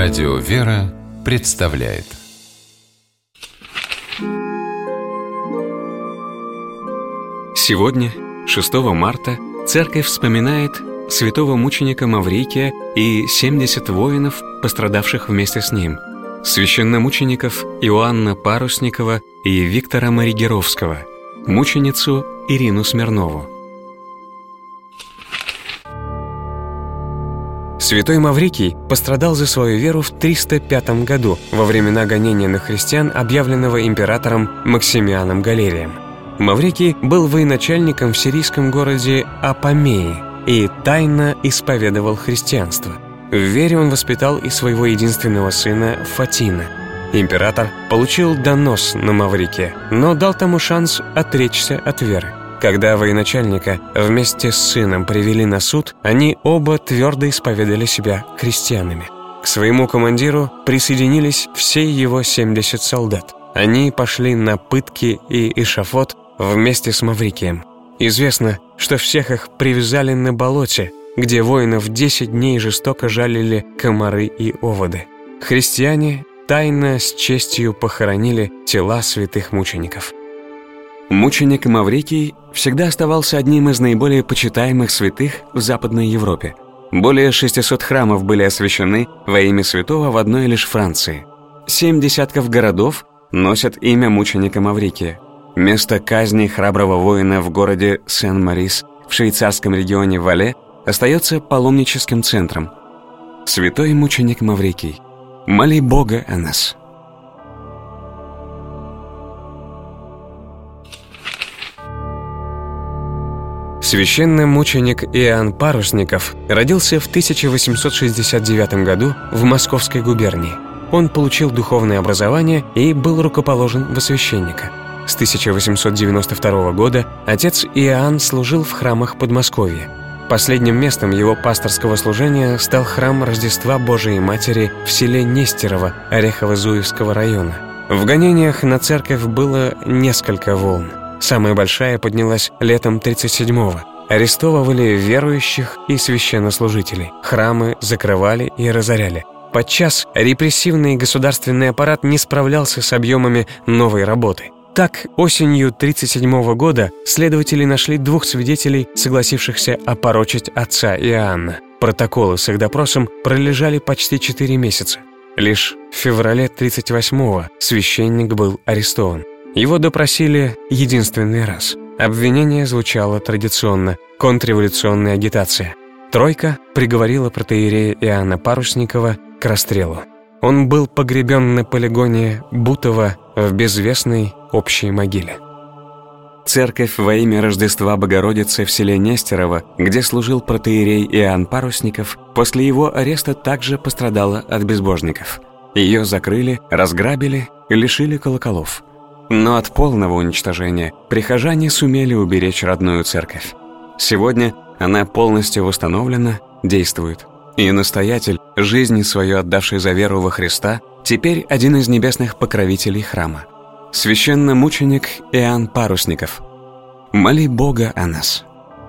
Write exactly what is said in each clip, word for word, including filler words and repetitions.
Радио «Вера» представляет. Сегодня, шестого марта, Церковь вспоминает святого мученика Маврикия и семьдесят воинов, пострадавших вместе с ним, священномучеников Иоанна Парусникова и Виктора Маригеровского, мученицу Ирину Смирнову. Святой Маврикий пострадал за свою веру в триста пятом году, во времена гонения на христиан, объявленного императором Максимианом Галерием. Маврикий был военачальником в сирийском городе Апамеи и тайно исповедовал христианство. В вере он воспитал и своего единственного сына Фатина. Император получил донос на Маврикия, но дал тому шанс отречься от веры. Когда военачальника вместе с сыном привели на суд, они оба твердо исповедали себя христианами. К своему командиру присоединились все его семьдесят солдат. Они пошли на пытки и эшафот вместе с Маврикием. Известно, что всех их привязали на болоте, где воинов десять дней жестоко жалили комары и оводы. Христиане тайно с честью похоронили тела святых мучеников. Мученик Маврикий всегда оставался одним из наиболее почитаемых святых в Западной Европе. Более шестисот храмов были освящены во имя святого в одной лишь Франции. Семь десятков городов носят имя мученика Маврикия. Место казни храброго воина в городе Сен-Марис в швейцарском регионе Вале остается паломническим центром. Святой мученик Маврикий, моли Бога о нас. Священномученик Иоанн Парусников родился в тысяча восемьсот шестьдесят девятом году в Московской губернии. Он получил духовное образование и был рукоположен во священника. С тысяча восемьсот девяносто второго года отец Иоанн служил в храмах Подмосковья. Последним местом его пасторского служения стал храм Рождества Божией Матери в селе Нестерово Орехово-Зуевского района. В гонениях на церковь было несколько волн. Самая большая поднялась летом тридцать седьмого. Арестовывали верующих и священнослужителей. Храмы закрывали и разоряли. Подчас репрессивный государственный аппарат не справлялся с объемами новой работы. Так, осенью тридцать седьмого года следователи нашли двух свидетелей, согласившихся опорочить отца Иоанна. Протоколы с их допросом пролежали почти четыре месяца. Лишь в феврале тридцать восьмого священник был арестован. Его допросили единственный раз. Обвинение звучало традиционно – контрреволюционная агитация. Тройка приговорила протоиерея Иоанна Парусникова к расстрелу. Он был погребен на полигоне Бутово в безвестной общей могиле. Церковь во имя Рождества Богородицы в селе Нестерово, где служил протоиерей Иоанн Парусников, после его ареста также пострадала от безбожников. Ее закрыли, разграбили и лишили колоколов. Но от полного уничтожения прихожане сумели уберечь родную церковь. Сегодня она полностью восстановлена, действует. И настоятель, жизнь свою отдавший за веру во Христа, теперь один из небесных покровителей храма. Священномученик Иоанн Парусников, моли Бога о нас.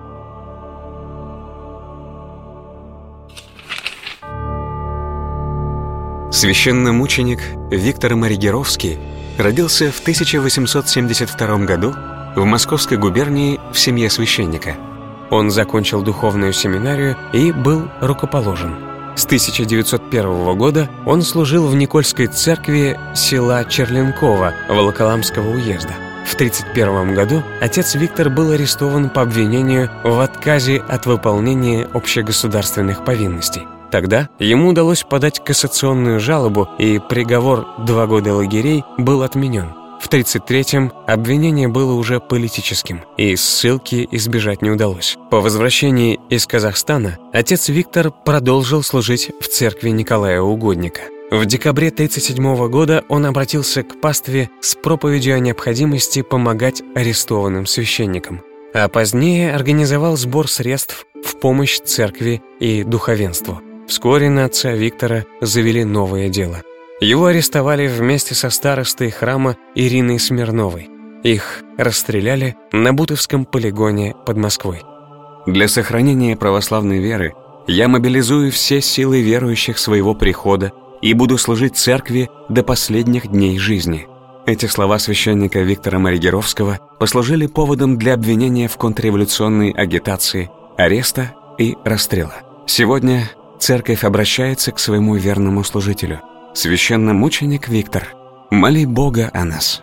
Священномученик Виктор Маригеровский родился в тысяча восемьсот семьдесят втором году в Московской губернии в семье священника. Он закончил духовную семинарию и был рукоположен. С тысяча девятьсот первого года он служил в Никольской церкви села Черленково Волоколамского уезда. В тридцать первом году отец Виктор был арестован по обвинению в отказе от выполнения общегосударственных повинностей. Тогда ему удалось подать кассационную жалобу, и приговор два года лагерей был отменен. В тридцать третьем обвинение было уже политическим, и ссылки избежать не удалось. По возвращении из Казахстана отец Виктор продолжил служить в церкви Николая Угодника. В декабре тридцать седьмого года он обратился к пастве с проповедью о необходимости помогать арестованным священникам, а позднее организовал сбор средств в помощь церкви и духовенству. Вскоре на отца Виктора завели новое дело. Его арестовали вместе со старостой храма Ириной Смирновой. Их расстреляли на Бутовском полигоне под Москвой. Для сохранения православной веры я мобилизую все силы верующих своего прихода и буду служить церкви до последних дней жизни». Эти слова священника Виктора Маригеровского послужили поводом для обвинения в контрреволюционной агитации, ареста и расстрела. Сегодня церковь обращается к своему верному служителю. Священномученик Виктор, моли Бога о нас.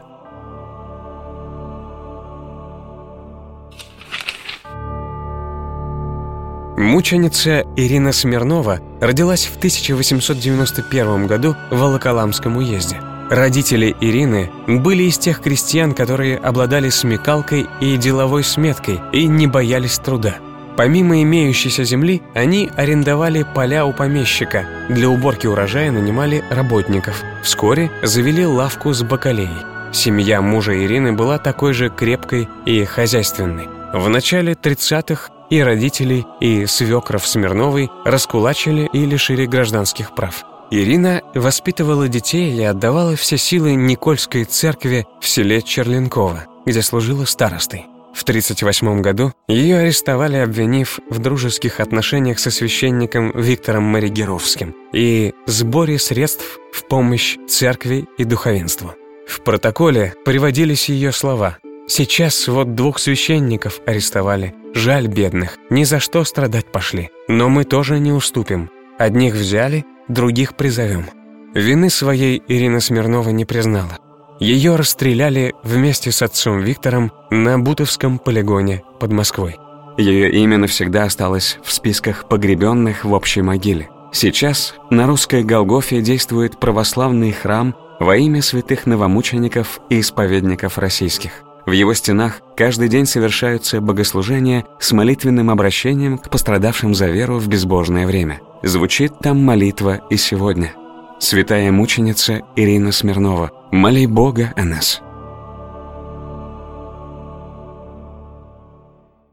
Мученица Ирина Смирнова родилась в тысяча восемьсот девяносто первом году в Волоколамском уезде. Родители Ирины были из тех крестьян, которые обладали смекалкой и деловой сметкой и не боялись труда. Помимо имеющейся земли, они арендовали поля у помещика, для уборки урожая нанимали работников. Вскоре завели лавку с бакалеей. Семья мужа Ирины была такой же крепкой и хозяйственной. В начале тридцатых и родителей, и свекров Смирновой раскулачили и лишили гражданских прав. Ирина воспитывала детей и отдавала все силы Никольской церкви в селе Черленково, где служила старостой. В тридцать восьмом году ее арестовали, обвинив в дружеских отношениях со священником Виктором Маригеровским и сборе средств в помощь церкви и духовенству. В протоколе приводились ее слова: «Сейчас вот двух священников арестовали. Жаль бедных, ни за что страдать пошли. Но мы тоже не уступим. Одних взяли, других призовем». Вины своей Ирина Смирнова не признала. Ее расстреляли вместе с отцом Виктором на Бутовском полигоне под Москвой. Ее имя навсегда осталось в списках погребенных в общей могиле. Сейчас на русской Голгофе действует православный храм во имя святых новомучеников и исповедников российских. В его стенах каждый день совершаются богослужения с молитвенным обращением к пострадавшим за веру в безбожное время. Звучит там молитва и сегодня. Святая мученица Ирина Смирнова, моли Бога о нас.